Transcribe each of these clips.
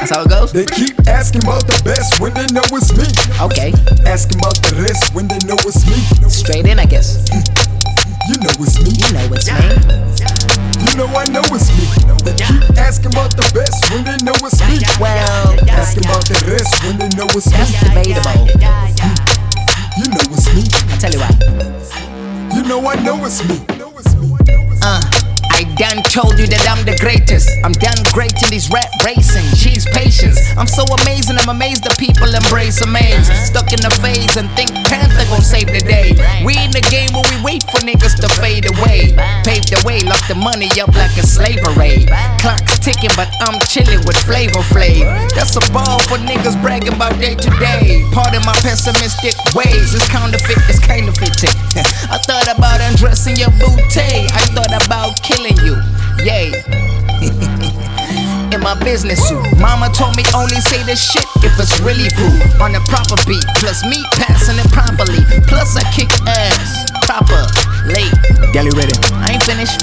That's how it goes? They keep asking about the best when they know it's me. Okay. Asking about the rest when they know it's me. Straight in, I guess. You know it's me. You know it's me. You know I know it's me. They keep asking about the best when they know it's me. Well, Asking about the rest when they know it's me. that's debatable. You know it's me. I tell you what. You know I know it's me. I done told you that I'm the greatest. I'm done great in these rap racing. She's patience. I'm so amazing, I'm amazed that people embrace amaze. Stuck in the phase and think Panther gon' save the day. We in the game where we wait for niggas to fade away. Pave the way, lock the money up like a slavery. Clock's ticking, but I'm chilling with Flavor Flav. That's a ball for niggas bragging about day to day. Pardon my pessimistic ways. It's counterfeit, it's kind of fitting. I thought about undressing your booty. I thought about killing you, yay. In my business suit, mama told me only say this shit if it's really cool. On a proper beat, plus me passing it properly. Plus I kick ass, proper, late. Deli ready, I ain't finished.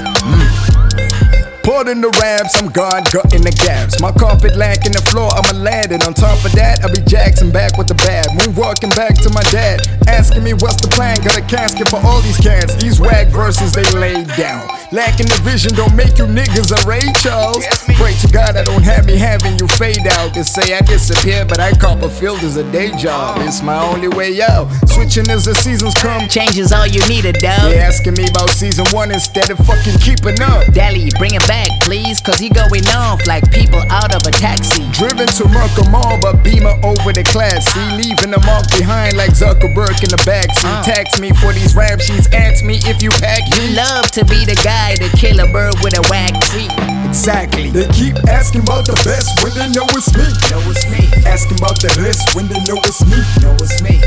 Poured in the raps, I'm gone, gutting the gaps. My carpet lacking the floor, I'ma land it. On top of that, I'll be Jackson back with the bad. Moonwalking back to my dad, asking me what's the plan. Got a casket for all these cats. These wag verses they laid down. Lacking the vision don't make you niggas a Ray Charles. Pray to God I don't have me having you fade out. They say I disappear, but I Copperfield is a day job. It's my only way out. Switching as the seasons come. Change is all you needed, dog. They asking me about season 1 instead of fucking keeping up. Deli, bring it back, please, cause he going off like people out of a taxi. Driven to Merca Mall, but Beamer over the class. See, leaving the mark behind like Zuckerberg in the backseat. Tax me for these rap sheets, ask me if you pack You heat. love to be the guy to kill a bird with a whack treat. Exactly. They keep asking about the best when they know it's me. Know it's me. Asking about the rest when they know it's me. Know it's me.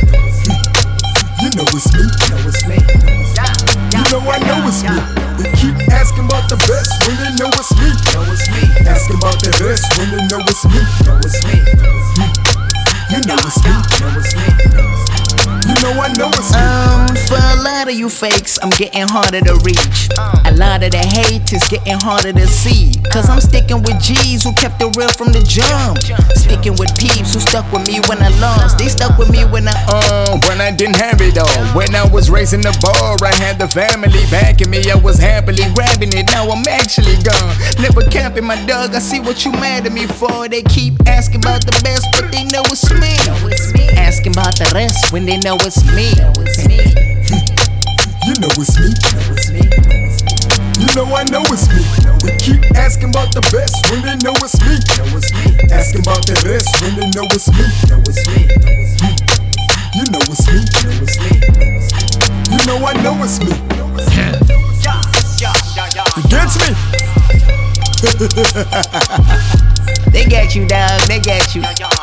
You know it's me. Know it's me. You know I know it's me. They keep asking about the best when they know it's me. Know it's me. Asking about the rest when they know it's me. Know it's me. You know it's me. Know it's me. You know I know it's me. For a lot of you fakes, I'm getting harder to reach. A lot of the hate is getting harder to see. Cause I'm sticking with G's who kept it real from the jump. Sticking with peeps who stuck with me when I lost. They stuck with me when When I didn't have it all. When I was raising the bar, I had the family backing me. I was happily grabbing it. Now I'm actually gone. Never camping my dog. I see what you mad at me for. They keep asking about the best, but they know it's me. Asking about the rest when they know it's me. You know it's me. You know I know it's me. They keep asking about the best when they know it's me. Asking about the rest when they know it's me. You know it's me. You know I know it's me. You gets me? They get you, dog. They get you.